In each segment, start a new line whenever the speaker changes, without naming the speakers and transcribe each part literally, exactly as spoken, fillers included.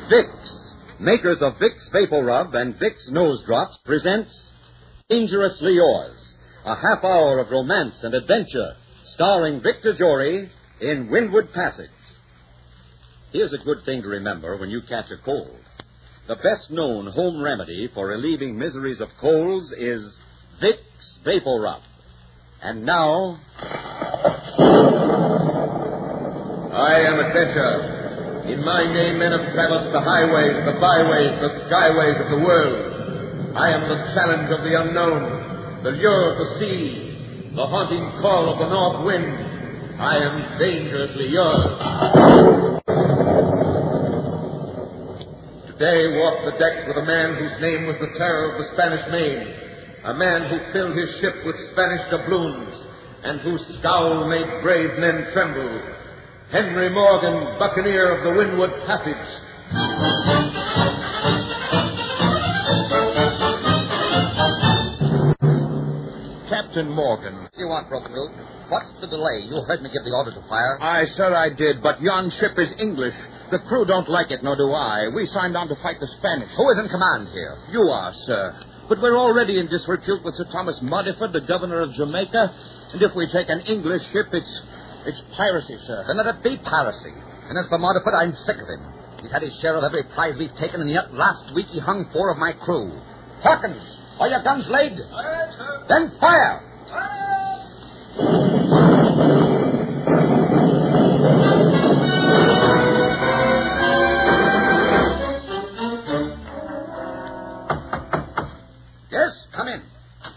Vicks, makers of Vicks Vapor Rub and Vicks Nose Drops, presents Dangerously Yours, a half hour of romance and adventure, starring Victor Jory in Windward Passage. Here's a good thing to remember when you catch a cold. The best-known home remedy for relieving miseries of colds is Vicks Vapor Rub. And now...
I am Adventure. In my name, men have traversed the highways, the byways, the skyways of the world. I am the challenge of the unknown, the lure of the sea, the haunting call of the north wind. I am dangerously yours. Today walked the decks with a man whose name was the terror of the Spanish Main, a man who filled his ship with Spanish doubloons, and whose scowl made brave men tremble. Henry Morgan, buccaneer of the Windward Passage.
Captain Morgan.
What do you want, Broken Root? What's the delay? You heard me give the order to fire.
Aye, sir, I did, but yon ship is English. The crew don't like it, nor do I. We signed on to fight the Spanish.
Who is in command here?
You are, sir. But we're already in disrepute with Sir Thomas Modiford, the governor of Jamaica, and if we take an English ship, it's... It's piracy, sir.
Then let it be piracy. And as for Modiford, I'm sick of him. He's had his share of every prize we've taken, and yet last week he hung four of my crew. Hawkins, are your guns laid?
Aye, sir.
Then fire! Yes, come in.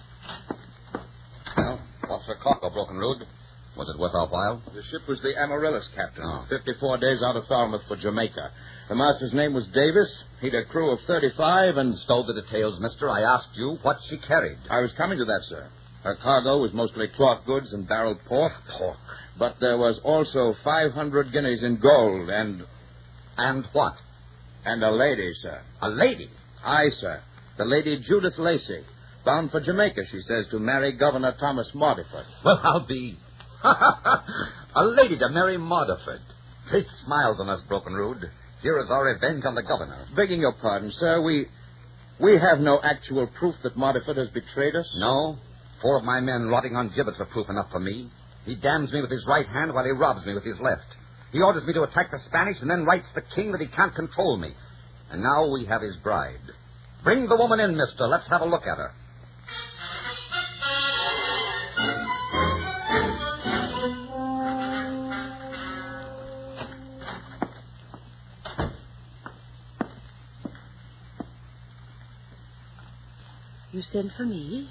Well, what's the cocker, Broken Road? Was it worth our while?
The ship was the Amaryllis, Captain.
Oh.
Fifty-four days out of Falmouth for Jamaica. The master's name was Davis. He'd a crew of thirty-five and...
Stole the details, mister. I asked you what she carried.
I was coming to that, sir. Her cargo was mostly cloth goods and barreled pork.
Pork.
But there was also five hundred guineas in gold and...
And what?
And a lady, sir.
A lady?
Aye, sir. The Lady Judith Lacey. Bound for Jamaica, she says, to marry Governor Thomas Modiford.
Well, I'll be... A lady to marry Modiford. Great smiles on us, Broken Rood. Here is our revenge on the governor.
Begging your pardon, sir, we... We have no actual proof that Modiford has betrayed us.
No. Four of my men rotting on gibbets are proof enough for me. He damns me with his right hand while he robs me with his left. He orders me to attack the Spanish and then writes the king that he can't control me. And now we have his bride. Bring the woman in, mister. Let's have a look at her.
You sent for me?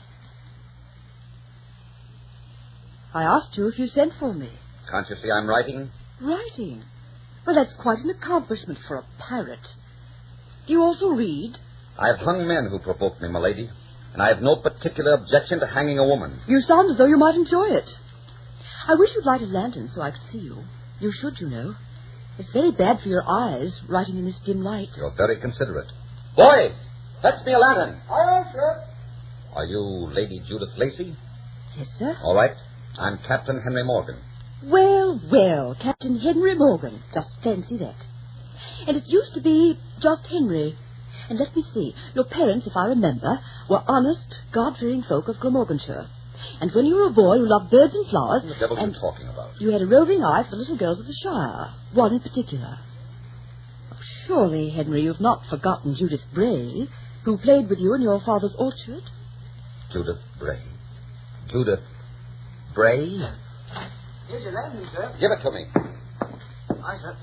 I asked you if you sent for me.
Can't you see I'm writing?
Writing? Well, that's quite an accomplishment for a pirate. Do you also read?
I've hung men who provoked me, my lady, and I have no particular objection to hanging a woman.
You sound as though you might enjoy it. I wish you'd light a lantern so I could see you. You should, you know. It's very bad for your eyes, writing in this dim light.
You're very considerate. Boy, fetch me a lantern.
Aye, sir.
Are you Lady Judith Lacey?
Yes, sir.
All right. I'm Captain Henry Morgan.
Well, well, Captain Henry Morgan. Just fancy that. And it used to be just Henry. And let me see. Your parents, if I remember, were honest, God-fearing folk of Glamorganshire. And when you were a boy, you loved birds and flowers.
What the devil are
and
you talking about?
You had a roving eye for the little girls of the Shire. One in particular. Oh, surely, Henry, you've not forgotten Judith Bray, who played with you in your father's orchard?
Judith Bray. Judith Bray?
Here's your lantern, sir.
Give it to me.
Aye, sir.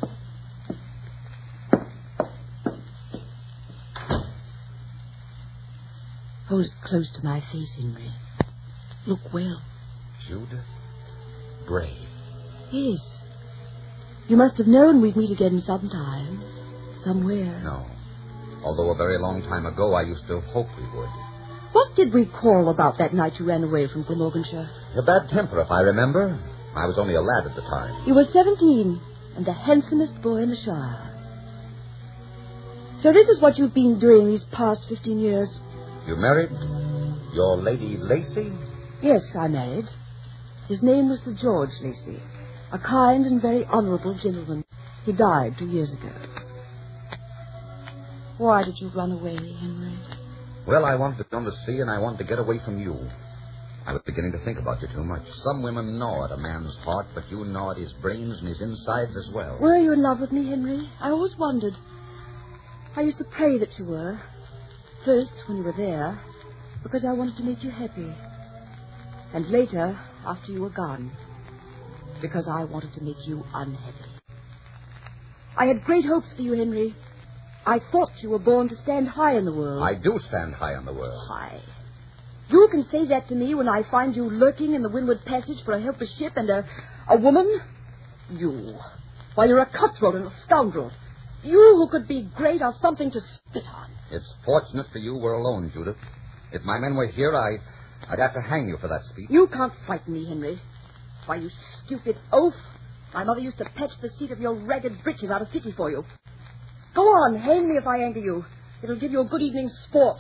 Hold it close to my face, Henry. Look well.
Judith Bray.
Yes. You must have known we'd meet again sometime. Somewhere.
No. Although a very long time ago, I used to hope we would.
What did we quarrel about that night you ran away from Glamorganshire?
Your bad temper, if I remember. I was only a lad at the time.
You were seventeen, and the handsomest boy in the Shire. So this is what you've been doing these past fifteen years?
You married your Lady Lacey?
Yes, I married. His name was Sir George Lacey, a kind and very honourable gentleman. He died two years ago. Why did you run away, Henry?
Well, I wanted to go to sea, and I wanted to get away from you. I was beginning to think about you too much. Some women gnaw at a man's heart, but you gnaw at his brains and his insides as well.
Were you in love with me, Henry? I always wondered. I used to pray that you were. First, when you were there, because I wanted to make you happy. And later, after you were gone, because I wanted to make you unhappy. I had great hopes for you, Henry. I thought you were born to stand high in the world.
I do stand high in the world.
High. You can say that to me when I find you lurking in the Windward Passage for a helpless ship and a, a woman? You. Why, you're a cutthroat and a scoundrel. You who could be great are something to spit on.
It's fortunate for you we're alone, Judith. If my men were here, I, I'd have to hang you for that speech.
You can't frighten me, Henry. Why, you stupid oaf. My mother used to patch the seat of your ragged breeches out of pity for you. Go on, hang me if I anger you. It'll give you a good evening's sport.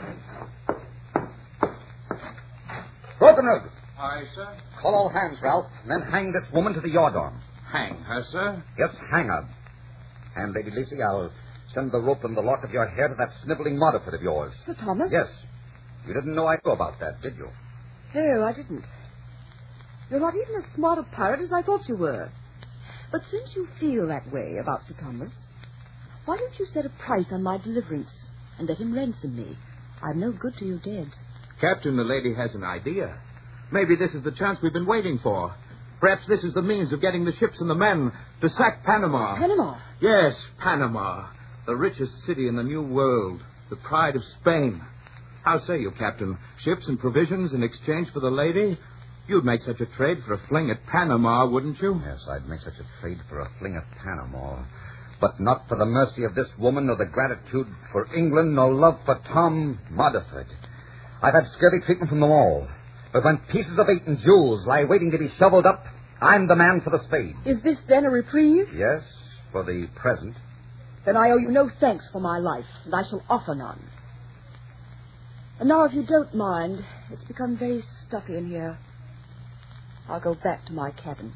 Brokenwood!
Aye, sir.
Call all hands, Ralph, and then hang this woman to the yardarm.
Hang her, sir?
Yes, hang her. And, Lady Lacey, I'll send the rope and the lock of your hair to that sniveling Modiford of yours.
Sir Thomas?
Yes. You didn't know I knew about that, did you?
No, I didn't. You're not even as smart a pirate as I thought you were. But since you feel that way about Sir Thomas, why don't you set a price on my deliverance and let him ransom me? I'm no good to you dead.
Captain, the lady has an idea. Maybe this is the chance we've been waiting for. Perhaps this is the means of getting the ships and the men to sack Panama.
Panama?
Yes, Panama. The richest city in the New World. The pride of Spain. How say you, Captain? Ships and provisions in exchange for the lady? You'd make such a trade for a fling at Panama, wouldn't you?
Yes, I'd make such a trade for a fling at Panama. But not for the mercy of this woman, nor the gratitude for England, nor love for Tom Modiford. I've had scurvy treatment from them all. But when pieces of eight and jewels lie waiting to be shoveled up, I'm the man for the spade.
Is this then a reprieve?
Yes, for the present.
Then I owe you no thanks for my life, and I shall offer none. And now, if you don't mind, it's become very stuffy in here. I'll go back to my cabin.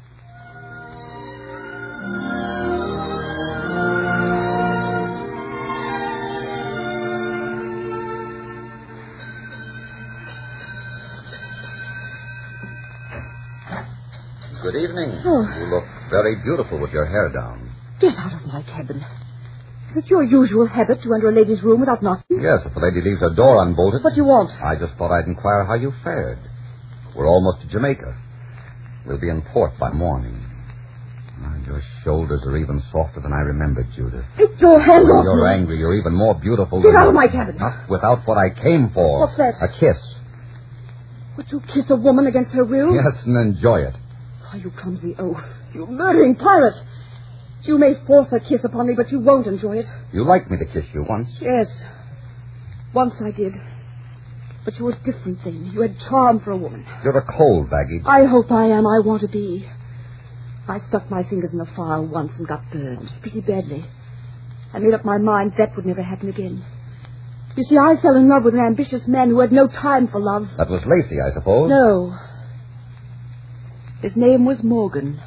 Good evening.
Oh.
You look very beautiful with your hair down.
Get out of my cabin. Is it your usual habit to enter a lady's room without knocking?
Yes, if a lady leaves her door unbolted.
What do you want?
I just thought I'd inquire how you fared. We're almost to Jamaica. We'll be in port by morning. Ah, your shoulders are even softer than I remembered, Judith.
Get your hands
When
off
you're
me.
angry, you're even more beautiful.
Get
than
out of
you-
my cabin.
Not without what I came for.
What's that?
A kiss.
Would you kiss a woman against her will?
Yes, and enjoy it.
Oh, you clumsy oaf. You murdering pirate. You may force a kiss upon me, but you won't enjoy it.
You liked me to kiss you once.
Yes. Once I did. But you were different then. You had charm for a woman.
You're a cold baggage.
I hope I am. I want to be. I stuck my fingers in the fire once and got burned. Pretty badly. I made up my mind that would never happen again. You see, I fell in love with an ambitious man who had no time for love.
That was Lacey, I suppose.
No. His name was Morgan.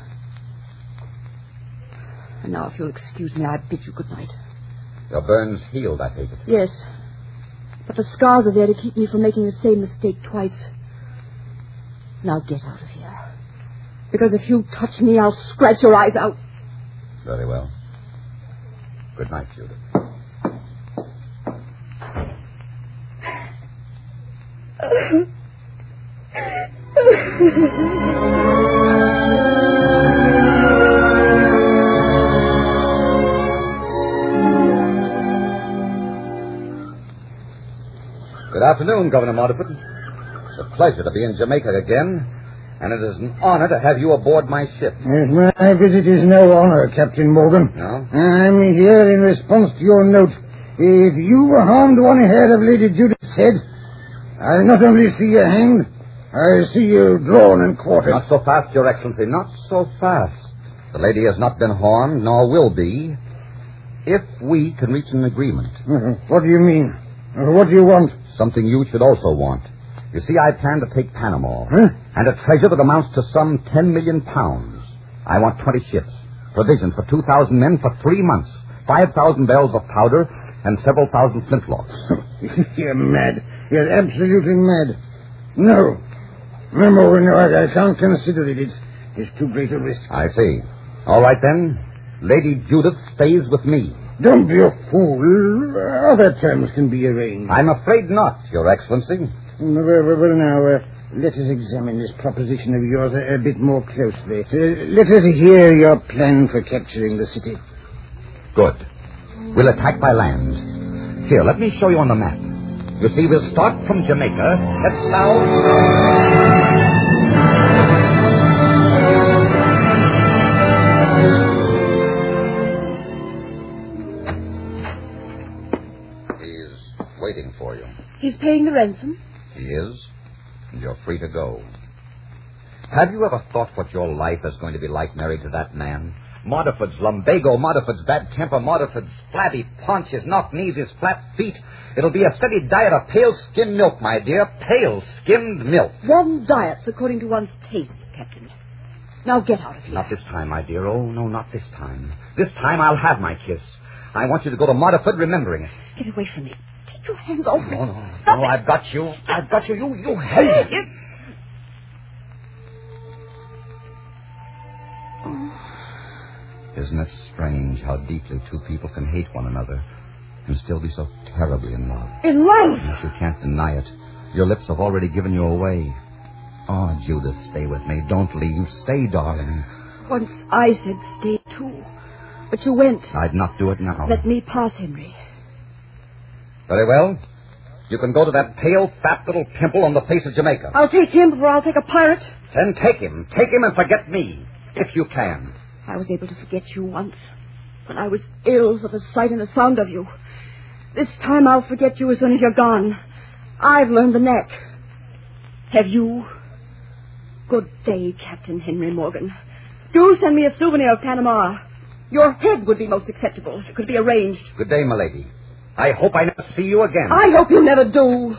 And now, if you'll excuse me, I bid you good night.
Your burns healed, I take it.
Yes. But the scars are there to keep me from making the same mistake twice. Now get out of here. Because if you touch me, I'll scratch your eyes out.
Very well. Good night, Judith. Good afternoon, Governor Modiford. It's a pleasure to be in Jamaica again, and it is an honor to have you aboard my ship.
Yes, my visit is no honor, Captain Morgan.
No?
I'm here in response to your note. If you were harmed one hair of Lady Judith's head, I'll not only see you hanged, I'll see you drawn and quartered.
Not so fast, Your Excellency, not so fast. The lady has not been harmed, nor will be, if we can reach an agreement.
Uh, what do you mean? Uh, what do you want?
Something you should also want. You see, I plan to take Panama.
Huh?
And a treasure that amounts to some ten million pounds. I want twenty ships, provisions for two thousand men for three months, five thousand barrels of powder, and several thousand flintlocks.
You're mad. You're absolutely mad. No. No, Morgan, no, I, I can't consider it. It's, it's too great a risk.
I see. All right, then. Lady Judith stays with me.
Don't be a fool. Other terms can be arranged.
I'm afraid not, Your Excellency.
Well, well, well now, uh, let us examine this proposition of yours a, a bit more closely. Uh, let us hear your plan for capturing the city.
Good. We'll attack by land. Here, let me show you on the map. You see, we'll start from Jamaica, head south. Waiting for you.
He's paying the ransom?
He is, and you're free to go. Have you ever thought what your life is going to be like married to that man? Modiford's lumbago, Modiford's bad temper, Modiford's flabby paunch, his knock-knees, his flat feet. It'll be a steady diet of pale skimmed milk, my dear. Pale skimmed milk.
One diet's according to one's tastes, Captain. Now get out of here.
Not this time, my dear. Oh, no, not this time. This time I'll have my kiss. I want you to go to Modiford remembering it.
Get away from me. Take your hands off me.
No, no, no, no, I've got you. I've got you. You, you hate it. Isn't it strange how deeply two people can hate one another and still be so terribly in love?
In love?
Yes, you can't deny it. Your lips have already given you away. Oh, Judith, stay with me. Don't leave. Stay, darling.
Once I said stay, too. But you went.
I'd not do it now.
Let me pass, Henry.
Very well. You can go to that pale, fat little pimple on the face of Jamaica.
I'll take him before I'll take a pirate.
Then take him. Take him and forget me, if you can.
I was able to forget you once, when I was ill for the sight and the sound of you. This time I'll forget you as soon as you're gone. I've learned the knack. Have you? Good day, Captain Henry Morgan. Do send me a souvenir of Panama. Your head would be most acceptable if it could be arranged.
Good day, milady. I hope I never see you again.
I hope you never do.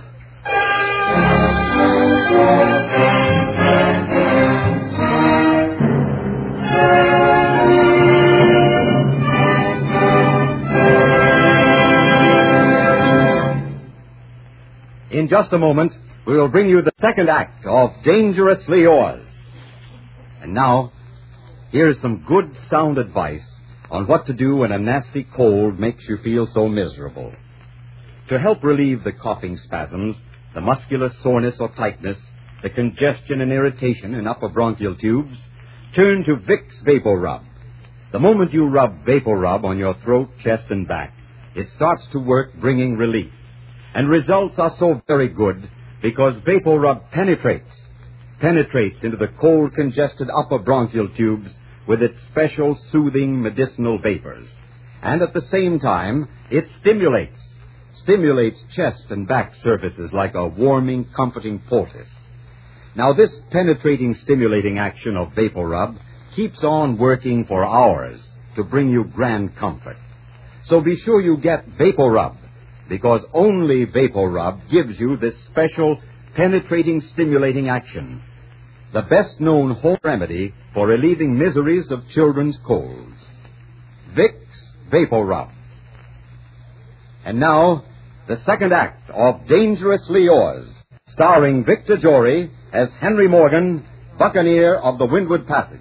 In just a moment, we will bring you the second act of Dangerously Yours. And now, here's some good sound advice on what to do when a nasty cold makes you feel so miserable. To help relieve the coughing spasms, the muscular soreness or tightness, the congestion and irritation in upper bronchial tubes, turn to Vicks Vapor Rub. The moment you rub Vapor Rub on your throat, chest, and back, it starts to work bringing relief. And results are so very good because Vapor Rub penetrates, penetrates into the cold, congested upper bronchial tubes with its special soothing medicinal vapors. And at the same time, it stimulates, stimulates chest and back surfaces like a warming, comforting poultice. Now, this penetrating, stimulating action of Vapor Rub keeps on working for hours to bring you grand comfort. So be sure you get Vapor Rub, because only Vapor Rub gives you this special penetrating, stimulating action, the best-known home remedy for relieving miseries of children's colds. Vicks Vapor Rub. And now, the second act of Dangerously Yours, starring Victor Jory as Henry Morgan, Buccaneer of the Windward Passage.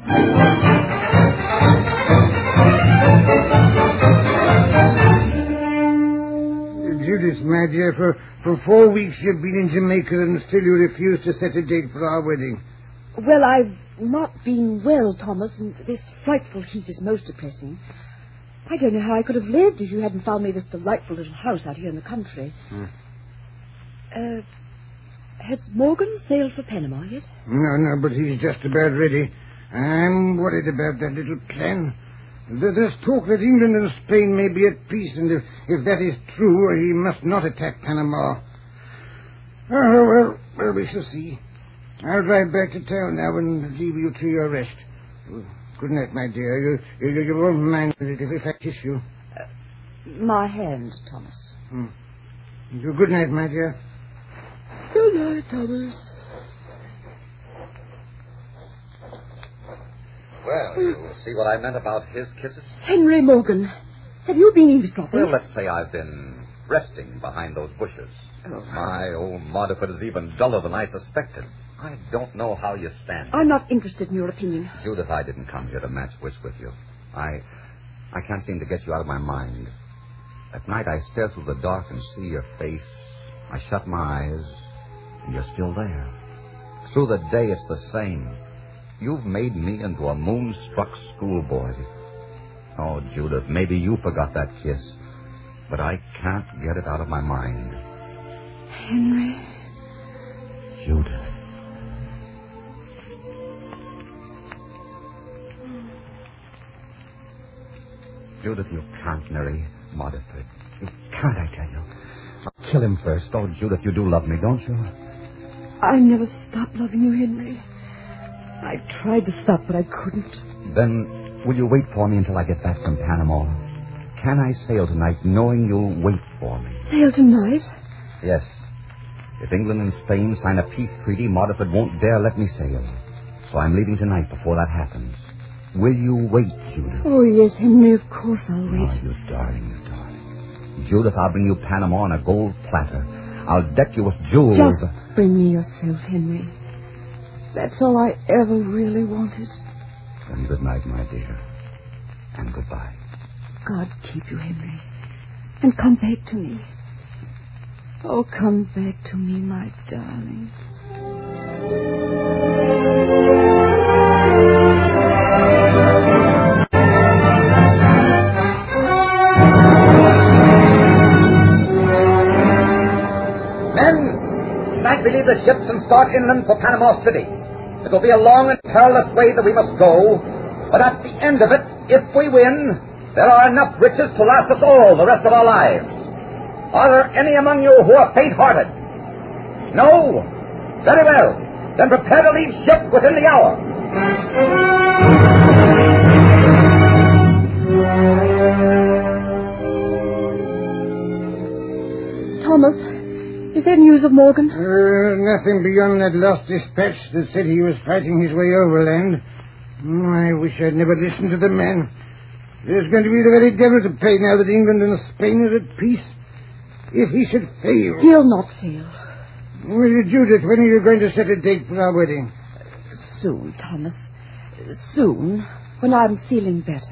Judith, my dear, for, for four weeks you've been in Jamaica and still you refuse to set a date for our wedding.
Well, I've not been well, Thomas, and this frightful heat is most depressing. I don't know how I could have lived if you hadn't found me this delightful little house out here in the country. Hmm. Uh, has Morgan sailed for Panama yet?
No, no, but he's just about ready. I'm worried about that little plan. There's talk that England and Spain may be at peace, and if, if that is true, he must not attack Panama. Oh, well, well, we shall see. I'll drive back to town now and leave you to your rest. Good night, my dear. You, you, you won't mind it if I kiss you.
Uh, my hand, Thomas.
Hmm. Good night, my dear.
Good night, Thomas.
Well, you see what I meant about his kisses?
Henry Morgan, Have you been eavesdropping?
Well, let's say I've been resting behind those bushes.
Oh.
My old Modiford is even duller than I suspected. I don't know how you stand.
I'm not interested in your opinion.
Judith, I didn't come here to match wits with you. I I can't seem to get you out of my mind. At night I stare through the dark and see your face. I shut my eyes, and you're still there. Through the day it's the same. You've made me into a moonstruck schoolboy. Oh, Judith, maybe you forgot that kiss, but I can't get it out of my mind.
Henry.
Judith. Judith, you can't marry Modiford. You can't, I tell you. I'll kill him first. Oh, Judith, you do love me, don't you?
I never stopped loving you, Henry. I tried to stop, but I couldn't.
Then will you wait for me until I get back from Panama? Can I sail tonight knowing you'll wait for me?
Sail tonight?
Yes. If England and Spain sign a peace treaty, Modiford won't dare let me sail. So I'm leaving tonight before that happens. Will you wait, Judith?
Oh, yes, Henry, of course I'll wait.
Oh, you darling, you darling. Judith, I'll bring you Panama on a gold platter. I'll deck you with jewels.
Just bring me yourself, Henry. That's all I ever really wanted.
Then good night, my dear. And goodbye.
God keep you, Henry. And come back to me. Oh, come back to me, my darling.
Tonight we leave the ships and start inland for Panama City. It will be a long and perilous way that we must go, but at the end of it, if we win, there are enough riches to last us all the rest of our lives. Are there any among you who are faint-hearted? No? Very well. Then prepare to leave ship within the hour.
Thomas, is there news of Morgan?
Uh, nothing beyond that last dispatch that said he was fighting his way overland. Mm, I wish I'd never listened to the man. There's going to be the very devil to pay now that England and Spain are at peace. If he should fail...
He'll not fail.
Well, Judith, when are you going to set a date for our wedding?
Soon, Thomas. Soon, when I'm feeling better.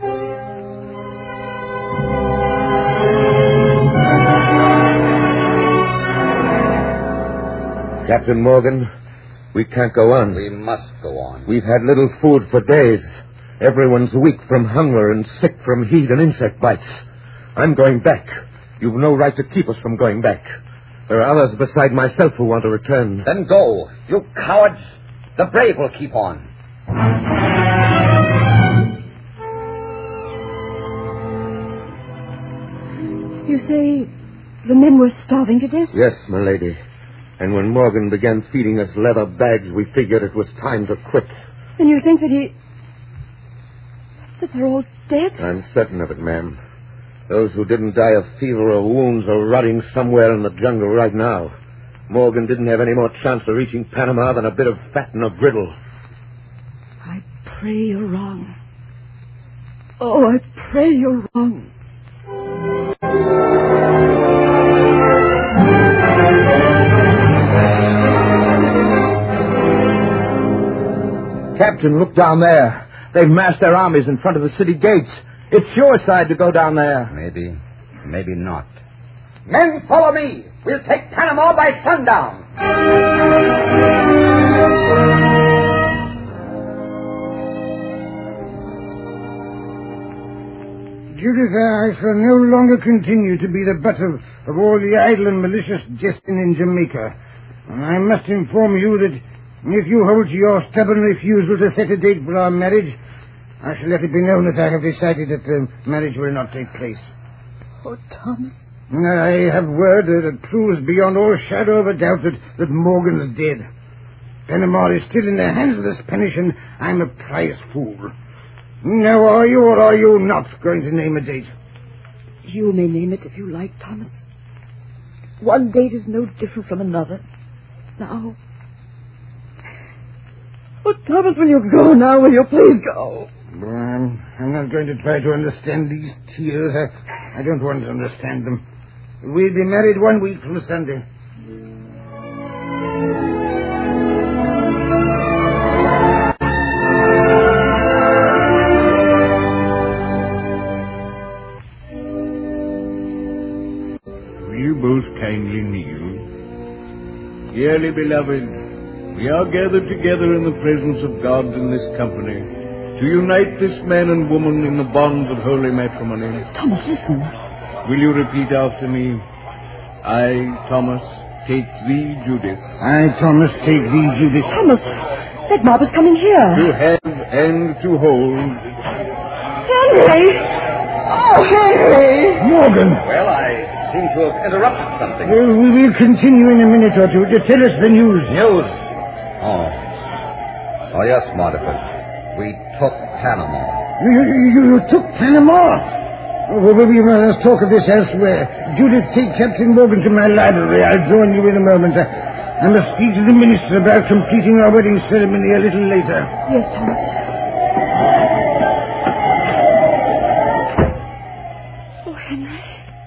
Captain Morgan, we can't go on.
We must go on.
We've had little food for days. Everyone's weak from hunger and sick from heat and insect bites. I'm going back. You've no right to keep us from going back. There are others beside myself who want to return.
Then go. You cowards. The brave will keep on.
You say the men were starving to death?
Yes, my lady. And when Morgan began feeding us leather bags, we figured it was time to quit.
And you think that he... that they're all dead?
I'm certain of it, ma'am. Those who didn't die of fever or wounds are rotting somewhere in the jungle right now. Morgan didn't have any more chance of reaching Panama than a bit of fat in a griddle.
I pray you're wrong. Oh, I pray you're wrong.
Captain, look down there. They've massed their armies in front of the city gates. It's suicide to go down there.
Maybe, maybe not. Men, follow me. We'll take Panama by sundown.
Judith, I shall no longer continue to be the butt of, of all the idle and malicious jesting in Jamaica. And I must inform you that if you hold to your stubborn refusal to set a date for our marriage, I shall let it be known that I have decided that the marriage will not take place.
Oh, Thomas.
I have word that proves beyond all shadow of a doubt that, that Morgan is dead. Panama is still in the hands of the Spanish, and I'm a prize fool. Now, are you or are you not going to name a date?
You may name it if you like, Thomas. One date is no different from another. Now... Oh, Thomas, will you go now? Will you please go?
Well, I'm, I'm not going to try to understand these tears. I, I don't want to understand them. We'll be married one week from Sunday.
Will you both kindly kneel? Dearly beloved, we are gathered together in the presence of God in this company to unite this man and woman in the bonds of holy matrimony.
Thomas, listen.
Will you repeat after me? I, Thomas, take thee, Judith.
I, Thomas, take thee, Judith.
Thomas, that mob is coming here.
To have and to hold.
Henry! Oh, Henry!
Morgan!
Well, I seem to have interrupted something.
Well, we will continue in a minute or two to tell us the news.
News? Oh. Oh, yes, Modiford. We took Panama.
You, you, you took Panama? Oh, well, we must talk of this elsewhere. Judith, take Captain Morgan to my library. I'll join you in a moment. I, I must speak to the minister about completing our wedding ceremony a little later.
Yes, Thomas. Oh, Henry.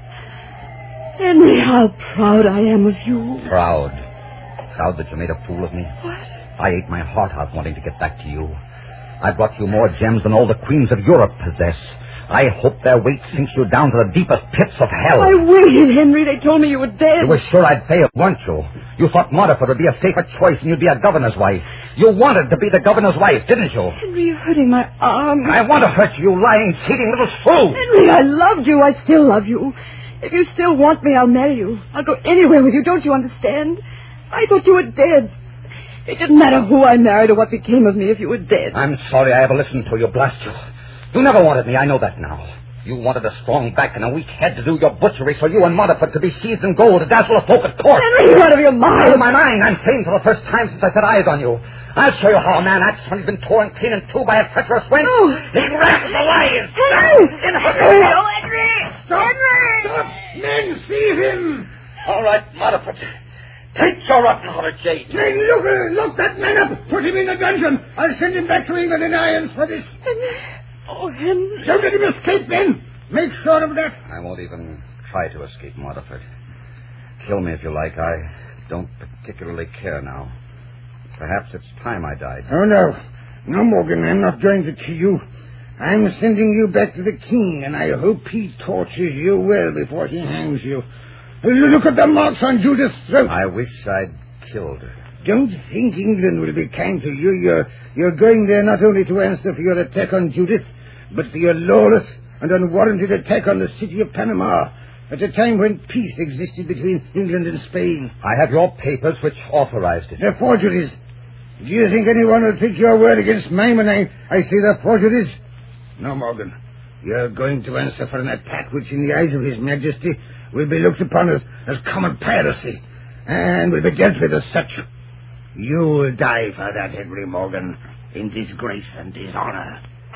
Henry, how proud I am of you.
Proud. Proud that you made a fool of me.
What?
I ate my heart out wanting to get back to you. I brought you more gems than all the queens of Europe possess. I hope their weight sinks you down to the deepest pits of hell.
I waited, Henry. They told me you were dead.
You were sure I'd fail, weren't you? You thought Modiford would be a safer choice and you'd be a governor's wife. You wanted to be the governor's wife, didn't you?
Henry, you're hurting my arm.
I want to hurt you, lying, cheating little fool.
Henry, I loved you. I still love you. If you still want me, I'll marry you. I'll go anywhere with you. Don't you understand? I thought you were dead. It didn't matter who I married or what became of me if you were dead.
I'm sorry I ever listened to you, blast you. You never wanted me, I know that now. You wanted a strong back and a weak head to do your butchery so you and Modiford could be seized in gold to dazzle a folk at court.
Henry, you're out of your mind.
Out of my mind. I'm sane for the first time since I set eyes on you. I'll show you how a man acts when he's been torn clean in two by a treacherous wench.
No.
He rams the lies.
Henry!
In
Henry! Oh, Henry!
Stop!
Henry!
Stop! Men, seize him!
All right, Modiford. Take your rotten-hearted jade.
Men, look, uh, lock that man up. Put him in the dungeon. I'll send him back to England in irons for this.
Henry. Oh, Henry.
Don't let him escape, then. Make sure of that.
I won't even try to escape, Modiford. Kill me if you like. I don't particularly care now. Perhaps it's time I died.
Oh, no. No, Morgan, I'm not going to kill you. I'm sending you back to the king, and I hope he tortures you well before he hangs you. Look at the marks on Judith's throat.
I wish I'd killed her.
Don't think England will be kind to you. You're, you're going there not only to answer for your attack on Judith, but for your lawless and unwarranted attack on the city of Panama at a time when peace existed between England and Spain.
I have your papers which authorized it.
They're forgeries. Do you think anyone will take your word against mine when I, I say they're forgeries? No, Morgan. You're going to answer for an attack which, in the eyes of His Majesty, will be looked upon as, as common piracy, and will be dealt with as such. You will die for that, Henry Morgan, in disgrace and dishonor.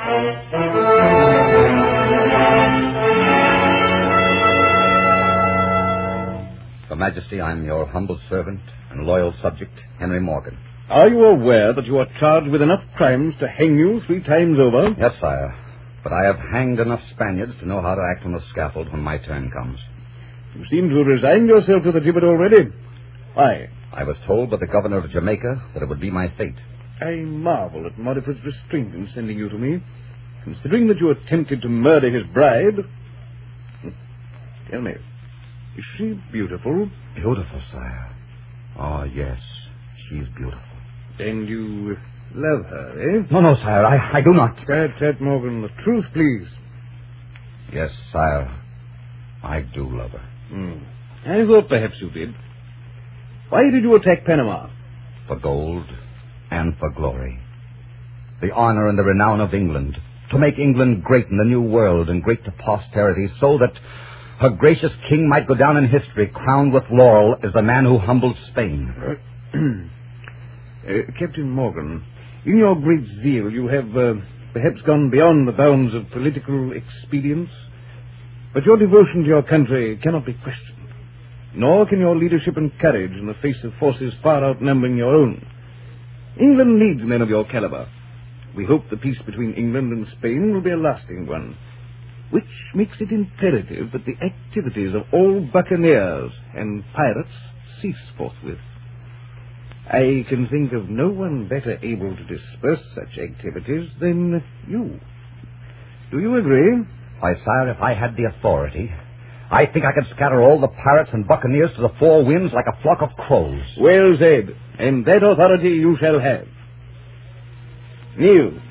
Your Majesty, I'm your humble servant and loyal subject, Henry Morgan.
Are you aware that you are charged with enough crimes to hang you three times over?
Yes, sire. But I have hanged enough Spaniards to know how to act on the scaffold when my turn comes.
You seem to have resigned yourself to the gibbet already. Why?
I was told by the governor of Jamaica that it would be my fate.
I marvel at Modiford's restraint in sending you to me, considering that you attempted to murder his bride. Tell me, is she beautiful?
Beautiful, sire. Oh, yes, she's beautiful.
And you love her, eh?
No, no, sire, I, I do not.
Tut, tut, Morgan, the truth, please.
Yes, sire, I do love her.
Hmm. I thought perhaps you did. Why did you attack Panama?
For gold and for glory. The honor and the renown of England. To make England great in the New World and great to posterity, so that her gracious king might go down in history crowned with laurel as the man who humbled Spain.
Uh, uh, Captain Morgan, in your great zeal, you have uh, perhaps gone beyond the bounds of political expedience. But your devotion to your country cannot be questioned. Nor can your leadership and courage in the face of forces far outnumbering your own. England needs men of your caliber. we hope the peace between England and Spain will be a lasting one, which makes it imperative that the activities of all buccaneers and pirates cease forthwith. I can think of no one better able to disperse such activities than you. Do you agree?
Why, sire, if I had the authority, I think I could scatter all the pirates and buccaneers to the four winds like a flock of crows.
Well said, and that authority you shall have. Kneel.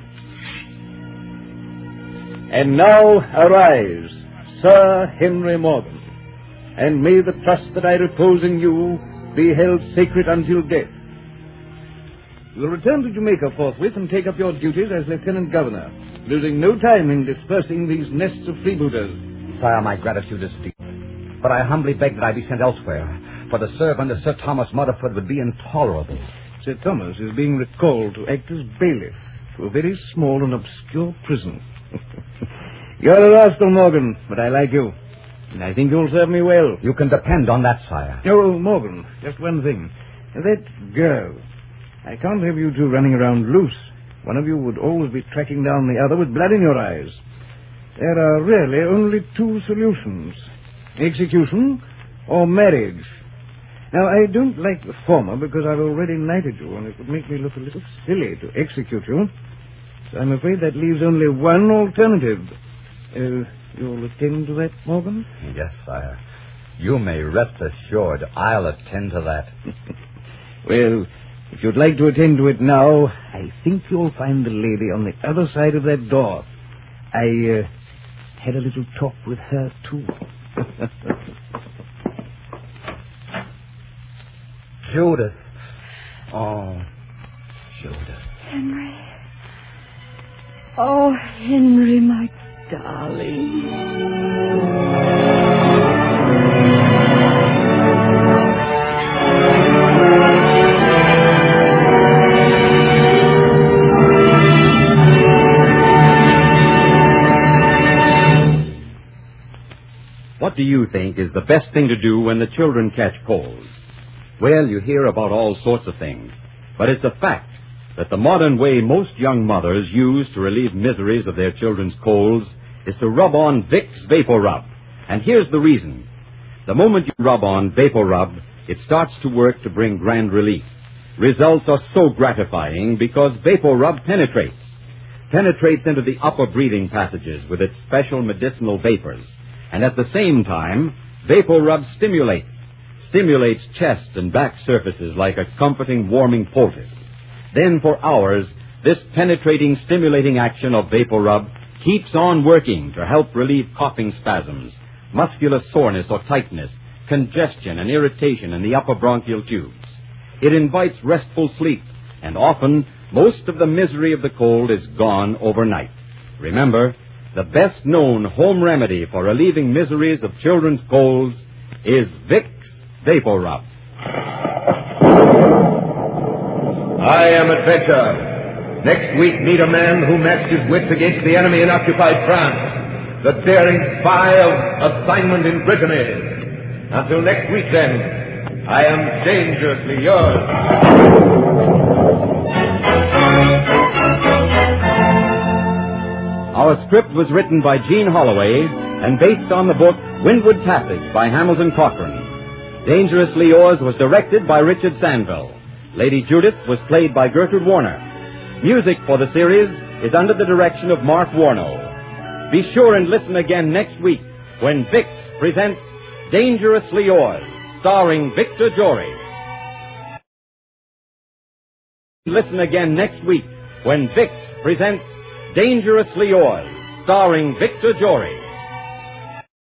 And now arise, Sir Henry Morgan, and may the trust that I repose in you be held sacred until death. You will return to Jamaica forthwith and take up your duties as Lieutenant Governor, losing no time in dispersing these nests of freebooters.
Sire, my gratitude is deep, but I humbly beg that I be sent elsewhere, for the serve under Sir Thomas Mudderford would be intolerable.
Sir Thomas is being recalled to act as bailiff to a very small and obscure prison. You're a rascal, Morgan, but I like you, and I think you'll serve me well.
You can depend on that, sire.
Oh, Morgan, just one thing. That girl. I can't have you two running around loose. One of you would always be tracking down the other with blood in your eyes. There are really only two solutions. Execution or marriage. Now, I don't like the former because I've already knighted you, and it would make me look a little silly to execute you. So I'm afraid that leaves only one alternative. Uh, you'll attend to that, Morgan?
Yes, sire. You may rest assured I'll attend to that.
Well, if you'd like to attend to it now, I think you'll find the lady on the other side of that door. I uh, had a little talk with her, too.
Judith. Oh, Judith.
Henry. Oh, Henry, my darling.
What do you think is the best thing to do when the children catch colds? Well, you hear about all sorts of things, but it's a fact that the modern way most young mothers use to relieve miseries of their children's colds is to rub on Vicks Vapor Rub. And here's the reason. The moment you rub on Vapor Rub, it starts to work to bring grand relief. Results are so gratifying because Vapor Rub penetrates. Penetrates into the upper breathing passages with its special medicinal vapors. And at the same time, Vapor Rub stimulates. Stimulates chest and back surfaces like a comforting, warming poultice. Then for hours, this penetrating, stimulating action of Vapor Rub keeps on working to help relieve coughing spasms, muscular soreness or tightness, congestion and irritation in the upper bronchial tubes. It invites restful sleep, and often most of the misery of the cold is gone overnight. Remember, the best-known home remedy for relieving miseries of children's colds is Vicks Vapor Rub.
I am Adventure. Next week, meet a man who matched his wits against the enemy in occupied France, the daring spy of assignment in Brittany. Until next week, then, I am dangerously yours.
Our script was written by Gene Holloway and based on the book Windward Passage by Hamilton Cochrane. Dangerously Yours was directed by Richard Sandville. Lady Judith was played by Gertrude Warner. Music for the series is under the direction of Mark Warno. Be sure and listen again next week when Vicks presents Dangerously Yours, starring Victor Jory. Listen again next week when Vicks presents Dangerously Yours, starring Victor Jory.